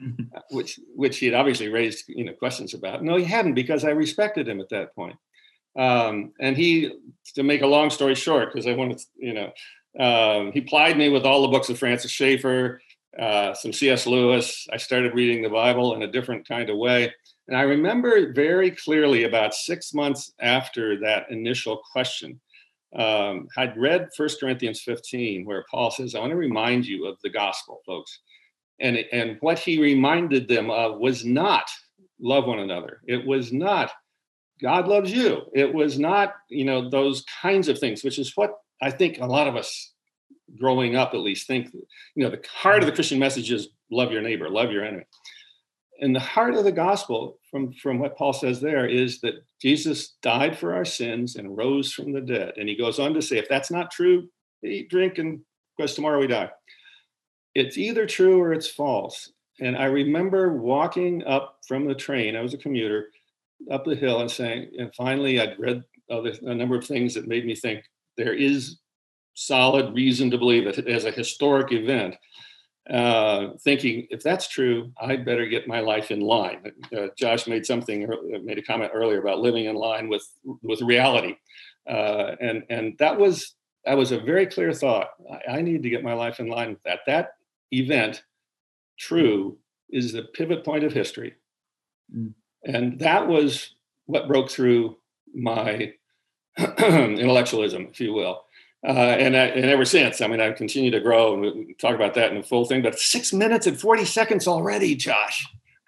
which which he had obviously raised, you know, questions about. No, he hadn't, because I respected him at that point. Um, and he, to make a long story short, because I wanted to, you know, um, he plied me with all the books of Francis Schaeffer, uh, some C S Lewis. I started reading the Bible in a different kind of way. And I remember very clearly, about six months after that initial question, um, I'd read First Corinthians fifteen, where Paul says, I want to remind you of the gospel, folks. And, and what he reminded them of was not love one another. It was not God loves you. It was not, you know, those kinds of things, which is what I think a lot of us growing up, at least, think, you know, the heart of the Christian message is love your neighbor, love your enemy. And the heart of the gospel, from, from what Paul says there, is that Jesus died for our sins and rose from the dead. And he goes on to say, if that's not true, eat, drink, and because tomorrow we die. It's either true or it's false. And I remember walking up from the train, I was a commuter, up the hill, and saying, and finally I'd read other, a number of things that made me think there is solid reason to believe it as a historic event. Uh, thinking, if that's true, I'd better get my life in line. Uh, Josh made something, made a comment earlier about living in line with with reality, uh, and and that was that was a very clear thought. I, I need to get my life in line with that. That event, true, is the pivot point of history, mm. and that was what broke through my intellectualism, if you will. Uh, and, I, and ever since, I mean, I've continued to grow, and we'll talk about that in the full thing, but six minutes and forty seconds already, Josh.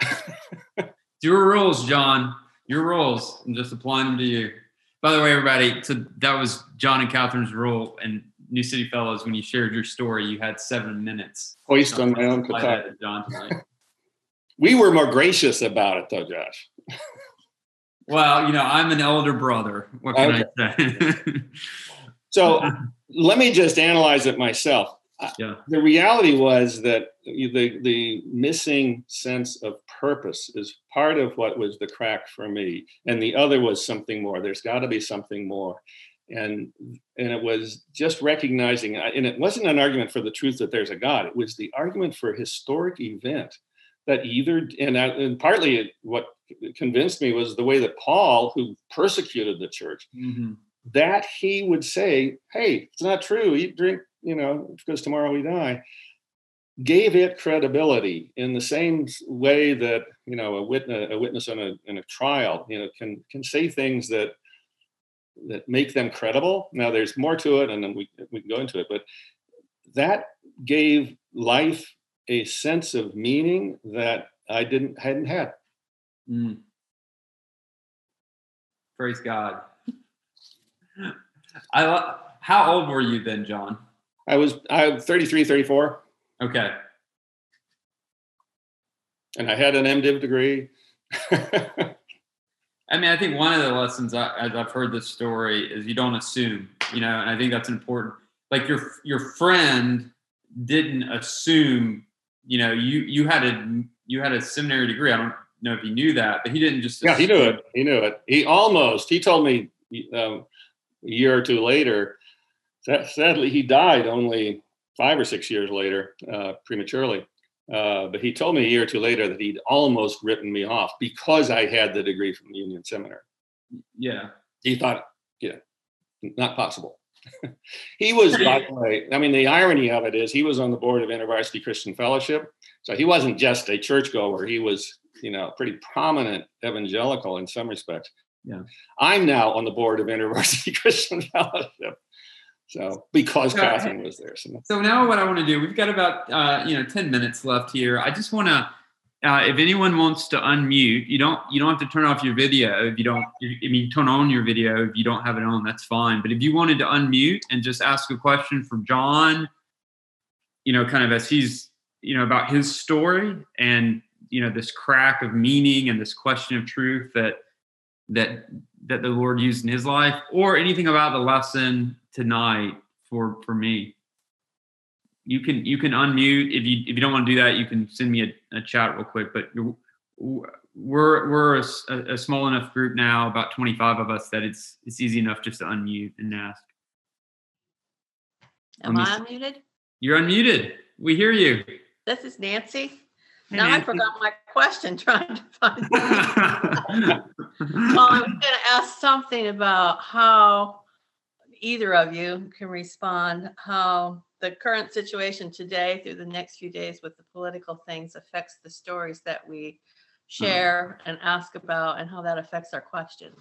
Your rules, John, your rules. I'm just applying them to you. By the way, everybody, so that was John and Catherine's rule. And New City Fellows, when you shared your story, you had seven minutes. Hoist on my own petard. John, we were more gracious about it, though, Josh. Well, you know, I'm an elder brother. What can okay. I say? So let me just analyze it myself. Yeah. The reality was that the, the missing sense of purpose is part of what was the crack for me. And the other was something more. There's got to be something more. And, and it was just recognizing, and it wasn't an argument for the truth that there's a God. It was the argument for a historic event that either, and, I, and partly what convinced me was the way that Paul, who persecuted the church, mm-hmm. that he would say, hey, it's not true, eat, drink, you know, because tomorrow we die, gave it credibility in the same way that, you know, a witness, a witness in a, in a trial, you know, can, can say things that, that make them credible. Now there's more to it, and then we, we can go into it, but that gave life a sense of meaning that I didn't, hadn't had. Mm. Praise God. I how old were you then, John? I was I was thirty-three, thirty-four. Okay. And I had an MDiv degree. I mean, I think one of the lessons I, as I've heard this story is you don't assume, you know, and I think that's important. Like your your friend didn't assume, you know, you you had a you had a seminary degree. I don't know if he knew that, but he didn't just assume. Yeah, he knew it. He knew it. He almost. He told me. Um, A year or two later, sadly, he died only five or six years later, uh, prematurely. Uh, but he told me a year or two later that he'd almost written me off because I had the degree from the Union Seminary. Yeah. He thought, yeah, not possible. He was, by the way, I mean, the irony of it is he was on the board of InterVarsity Christian Fellowship. So he wasn't just a churchgoer. He was, you know, pretty prominent evangelical in some respects. Yeah, I'm now on the board of InterVarsity Christian Fellowship. So because Catherine was there. So. so now what I want to do, we've got about uh, you know ten minutes left here. I just want to, uh, if anyone wants to unmute, you don't you don't have to turn off your video if you don't. I mean, turn on your video if you don't have it on. That's fine. But if you wanted to unmute and just ask a question for John, you know, kind of as he's you know about his story and you know this crack of meaning and this question of truth that. that that the Lord used in his life, or anything about the lesson tonight for for me. You can you can unmute. If you if you don't want to do that, you can send me a, a chat real quick. But we're we're a, a small enough group now, about twenty-five of us, that it's it's easy enough just to unmute and ask. Am I unmuted? You're unmuted. We hear you. This is Nancy. Now I forgot my question, trying to find. Well, I was going to ask something about how either of you can respond, how the current situation today through the next few days with the political things affects the stories that we share and ask about, and how that affects our questions.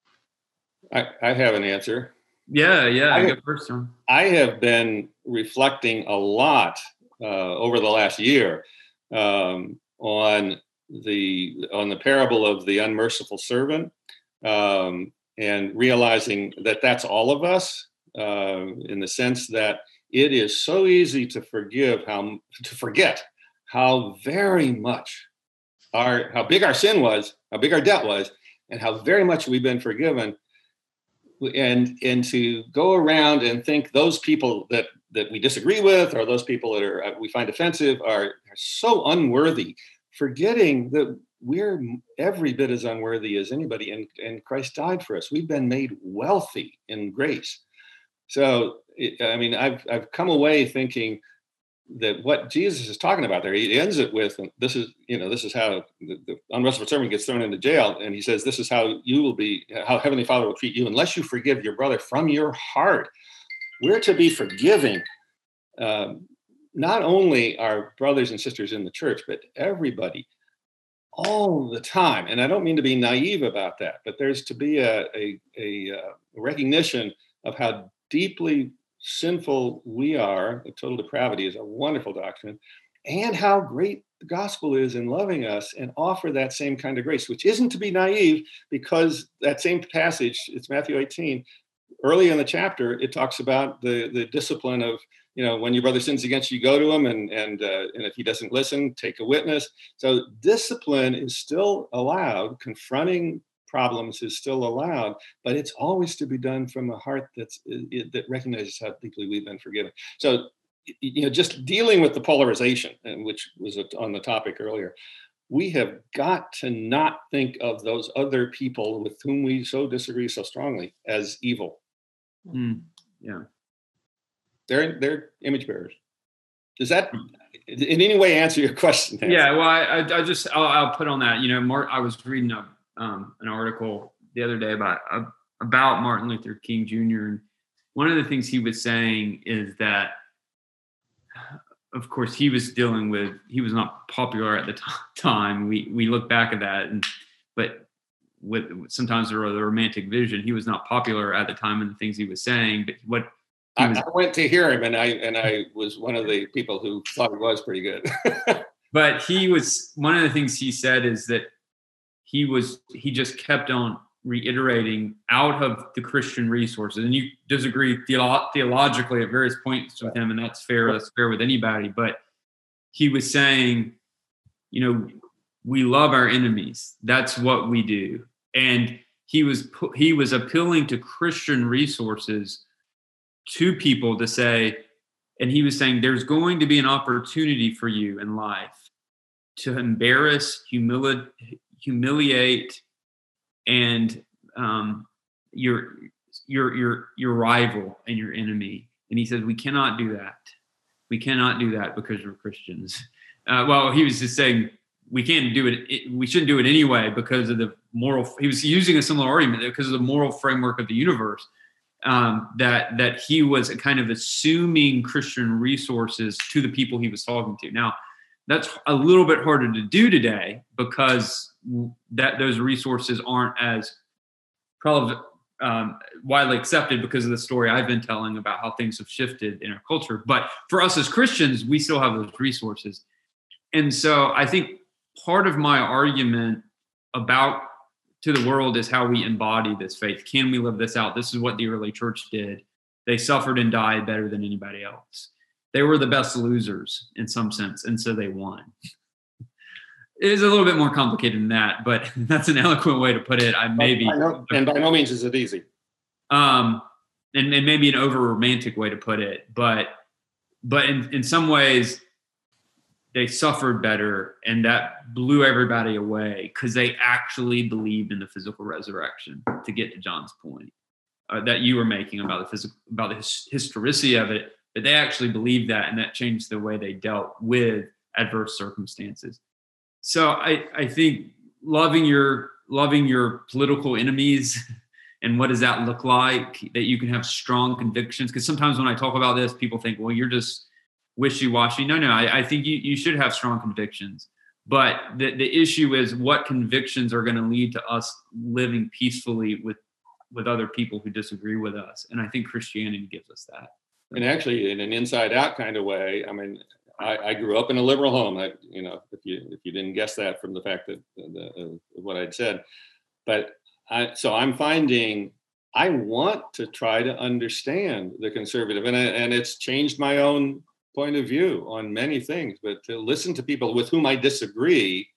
I, I have an answer. Yeah, yeah, I, go first, John. I have been reflecting a lot uh, over the last year um, on the on the parable of the unmerciful servant, um, and realizing that that's all of us, uh, in the sense that it is so easy to forgive how to forget how very much our how big our sin was, how big our debt was, and how very much we've been forgiven. And and to go around and think those people that that we disagree with, or those people that are we find offensive, are, are so unworthy, forgetting that we're every bit as unworthy as anybody, and, and Christ died for us. We've been made wealthy in grace. So, it, I mean, I've I've come away thinking that what Jesus is talking about there, he ends it with, this is, you know, this is how the, the unmerciful servant gets thrown into jail. And he says, this is how you will be, how Heavenly Father will treat you unless you forgive your brother from your heart. We're to be forgiving um, not only our brothers and sisters in the church, but everybody all the time. And I don't mean to be naive about that, but there's to be a, a, a, a recognition of how deeply sinful we are. Total depravity is a wonderful doctrine, and how great the gospel is in loving us and offer that same kind of grace, which isn't to be naive, because that same passage, it's Matthew eighteen, early in the chapter, it talks about the the discipline of, you know, when your brother sins against you, go to him, and and uh, and if he doesn't listen, take a witness. So discipline is still allowed, confronting problems is still allowed, but it's always to be done from a heart that's it, that recognizes how deeply we've been forgiven. So, you know, just dealing with the polarization, which was on the topic earlier, we have got to not think of those other people with whom we so disagree so strongly as evil. Mm, yeah, they're they're image bearers. Does that in any way answer your question, Nancy? Yeah, well, I I, I just I'll, I'll put on that. You know, Mark, I was reading a Um, an article the other day about uh, about Martin Luther King Junior And one of the things he was saying is that, of course, he was dealing with, he was not popular at the t- time. We we look back at that, and but with sometimes the romantic vision, he was not popular at the time in the things he was saying. But what I, was, I went to hear him, and I and I was one of the people who thought he was pretty good. But he was, one of the things he said is that he was he just kept on reiterating out of the Christian resources, and you disagree theolo- theologically at various points with him, and that's fair. That's fair with anybody. But he was saying, you know, we love our enemies. That's what we do. And he was he was appealing to Christian resources to people to say, and he was saying, there's going to be an opportunity for you in life to embarrass, humiliate. humiliate and um, your your your your rival and your enemy. And he says, we cannot do that. We cannot do that because we're Christians. Uh, well, he was just saying we can't do it, it. We shouldn't do it anyway because of the moral. He was using a similar argument because of the moral framework of the universe. Um, that that he was kind of assuming Christian resources to the people he was talking to. Now, that's a little bit harder to do today because that those resources aren't as probably um, widely accepted because of the story I've been telling about how things have shifted in our culture. But for us as Christians, we still have those resources. And so I think part of my argument about to the world is how we embody this faith. Can we live this out? This is what the early church did. They suffered and died better than anybody else. They were the best losers in some sense, and so they won. It is a little bit more complicated than that, but that's an eloquent way to put it. I maybe, by no, and by no means is it easy. Um, and, and maybe an over romantic way to put it, but but in, in some ways, they suffered better, and that blew everybody away because they actually believed in the physical resurrection. To get to John's point uh, that you were making about the physical, about the his, historicity of it. But they actually believed that, and that changed the way they dealt with adverse circumstances. so I, I think loving your loving your political enemies and what does that look like, that you can have strong convictions. Because sometimes when I talk about this, people think, well, you're just wishy-washy. No, no, I, I think you, you should have strong convictions. But the, the issue is what convictions are going to lead to us living peacefully with, with other people who disagree with us. And I think Christianity gives us that. And actually, in an inside-out kind of way, I mean, I, I grew up in a liberal home. I, you know, if you if you didn't guess that from the fact that the, uh, what I'd said, but I, so I'm finding I want to try to understand the conservative, and I, and it's changed my own point of view on many things. But to listen to people with whom I disagree,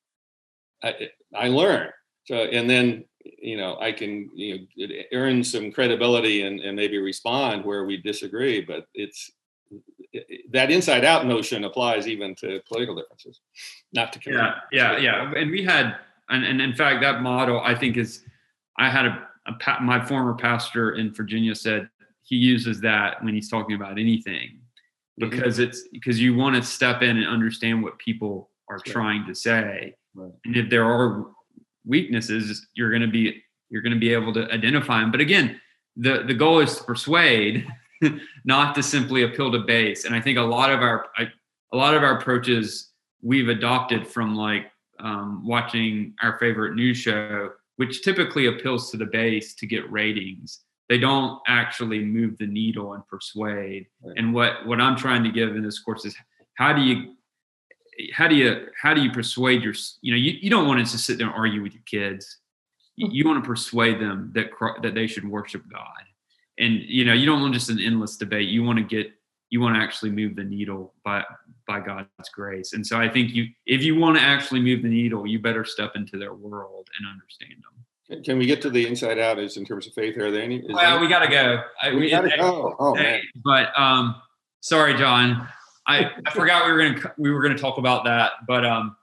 I, I learn. So, and then, you know, I can, you know, earn some credibility and, and maybe respond where we disagree. But it's it, that inside out notion applies even to political differences, not to. Yeah, yeah, yeah. And we had, and, and in fact, that model I think is, I had a, a my former pastor in Virginia said he uses that when he's talking about anything, because mm-hmm. it's because you want to step in and understand what people are right. trying to say, right. and if there are weaknesses, you're going to be you're going to be able to identify them. But again, the the goal is to persuade, not to simply appeal to base. And I think a lot of our I, a lot of our approaches we've adopted from like um, watching our favorite news show, which typically appeals to the base to get ratings. They don't actually move the needle and persuade. Right. And what what I'm trying to give in this course is how do you how do you how do you persuade your you know you, you don't want to just sit there and argue with your kids. You, you want to persuade them that that they should worship God. And you know you don't want just an endless debate. You want to get you want to actually move the needle by by God's grace. And so I think you if you want to actually move the needle, you better step into their world and understand them. Can we get to the inside out as in terms of faith? Are there any? Well, there, we got to go. I, we, we got to go. Oh man! But um, sorry, John. I, I forgot we were gonna we were gonna talk about that. But um,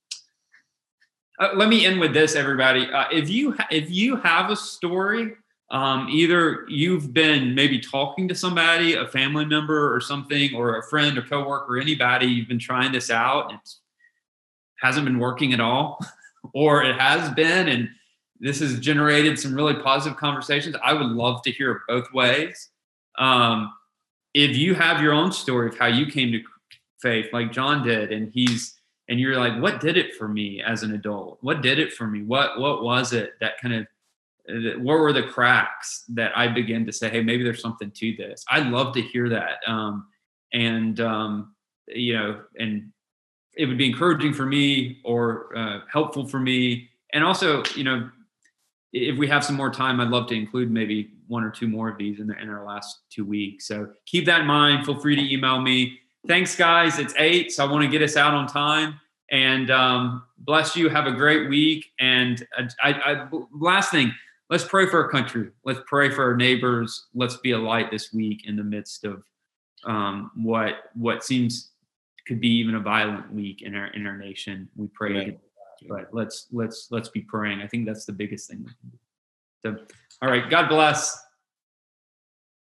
uh, let me end with this, everybody. Uh, if you if you have a story, um, either you've been maybe talking to somebody, a family member or something, or a friend or coworker, or anybody, you've been trying this out, and it hasn't been working at all, or it has been, and this has generated some really positive conversations. I would love to hear it both ways. Um, if you have your own story of how you came to faith, like John did, and he's, and you're like, what did it for me as an adult? What did it for me? What, what was it that kind of, what were the cracks that I began to say, hey, maybe there's something to this. I'd love to hear that. Um, and, um, you know, and it would be encouraging for me or uh, helpful for me. And also, you know, if we have some more time, I'd love to include maybe one or two more of these in, the, in our last two weeks. So keep that in mind. Feel free to email me. Thanks, guys. It's eight, so I want to get us out on time. And um, bless you. Have a great week. And I, I, last thing, let's pray for our country. Let's pray for our neighbors. Let's be a light this week in the midst of um, what what seems could be even a violent week in our in our nation. We pray. Amen. But let's let's let's be praying. I think that's the biggest thing we can do. So, all right. God bless.